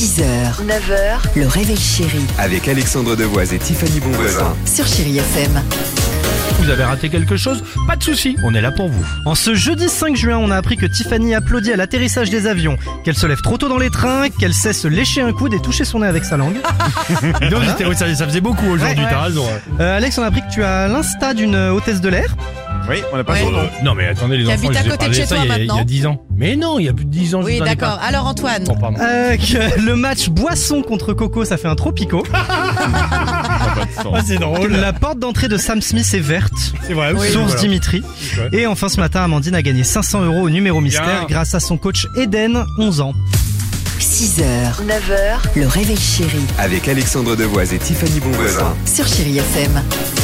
6h, 9h, le réveil chéri Avec Alexandre Devoise et Tiffany Bonvoisin. sur Chéri FM. Vous avez raté quelque chose? Pas de souci, on est là pour vous. En ce jeudi 5 juin, on a appris que Tiffany applaudit à l'atterrissage des avions, qu'elle se lève trop tôt dans les trains, qu'elle sait se lécher un coude et toucher son nez avec sa langue. Donc ça faisait beaucoup aujourd'hui, Ouais. t'as raison. Alex, on a appris que tu as l'insta d'une hôtesse de l'air. Oui, on n'a pas Ouais. son nom. Non mais attendez les Qui enfants, habite à je vous ai côté parlé de chez ça toi il y a maintenant. 10 ans. Mais non, il y a plus de 10 ans. je Oui, vous en ai d'accord. pas. Alors Antoine, Bon, pardon. Que le match Boisson contre Coco, ça fait un tropico. C'est drôle. La porte d'entrée de Sam Smith est verte. C'est vrai. Source voilà. Dimitri. Ouais. Et enfin ce matin, Amandine a gagné 500 € au numéro mystère Bien. grâce à son coach Eden, 11 ans. 6h, 9h, le réveil chéri Avec Alexandre Devoise et Tiffany Bonvoisin. sur Chéri FM.